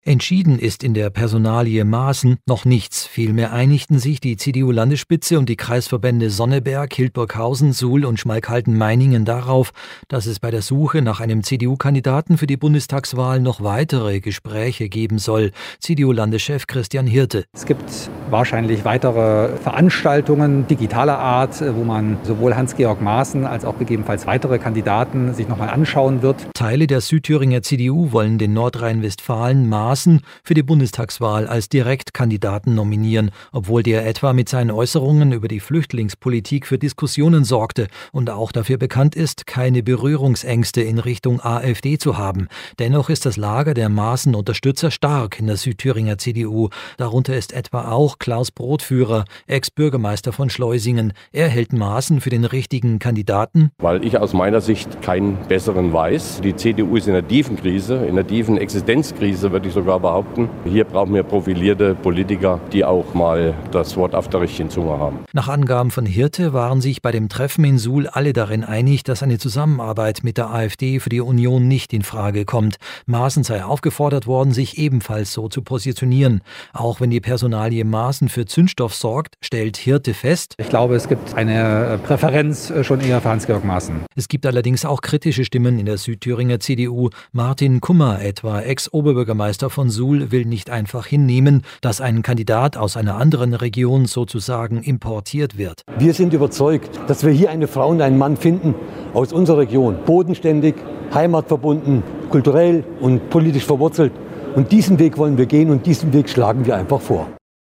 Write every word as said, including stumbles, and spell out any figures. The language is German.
Entschieden ist in der Personalie Maaßen noch nichts. Vielmehr einigten sich die C D U-Landesspitze und die Kreisverbände Sonneberg, Hildburghausen, Suhl und Schmalkalden-Meiningen darauf, dass es bei der Suche nach einem C D U-Kandidaten für die Bundestagswahl noch weitere Gespräche geben soll. C D U-Landeschef Christian Hirte. Es gibt wahrscheinlich weitere Veranstaltungen digitaler Art, wo man sowohl Hans-Georg Maaßen als auch gegebenenfalls weitere Kandidaten sich nochmal anschauen wird. Teile der Südthüringer C D U wollen den Nordrhein-Westfalen Maaßen für die Bundestagswahl als Direktkandidaten nominieren, obwohl der etwa mit seinen Äußerungen über die Flüchtlingspolitik für Diskussionen sorgte und auch dafür bekannt ist, keine Berührungsängste in Richtung AfD zu haben. Dennoch ist das Lager der Maaßen-Unterstützer stark in der Südthüringer C D U. Darunter ist etwa auch Klaus Brotführer, Ex-Bürgermeister von Schleusingen. Er hält Maaßen für den richtigen Kandidaten. Weil ich aus meiner Sicht keinen besseren weiß. Die C D U ist in einer tiefen Krise, in einer tiefen Existenzkrise, würde ich sogar behaupten. Hier brauchen wir profilierte Politiker, die auch mal das Wort auf der richtigen Zunge haben. Nach Angaben von Hirte waren sich bei dem Treffen in Suhl alle darin einig, dass eine Zusammenarbeit mit der AfD für die Union nicht in Frage kommt. Maaßen sei aufgefordert worden, sich ebenfalls so zu positionieren. Auch wenn die Personalie Maaßen für Zündstoff sorgt, stellt Hirte fest: Ich glaube, es gibt eine Präferenz schon eher für Hans-Georg Maaßen. Es gibt allerdings auch kritische Stimmen in der Südthüringer C D U. Martin Kummer, etwa Ex-Oberbürgermeister von Suhl, will nicht einfach hinnehmen, dass ein Kandidat aus einer anderen Region sozusagen importiert wird. Wir sind überzeugt, dass wir hier eine Frau und einen Mann finden aus unserer Region, bodenständig, heimatverbunden, kulturell und politisch verwurzelt. Und diesen Weg wollen wir gehen und diesen Weg schlagen wir einfach vor.